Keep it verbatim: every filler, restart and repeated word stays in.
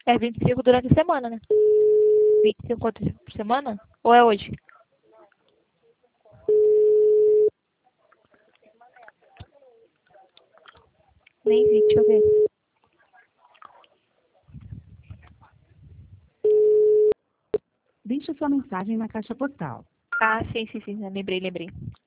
É vinte e cinco durante a semana, né? vinte e cinco contas por semana? Ou é hoje? Nem vi, deixa eu ver. Deixe sua mensagem na caixa postal. Ah, sim, sim, sim. Lembrei, lembrei.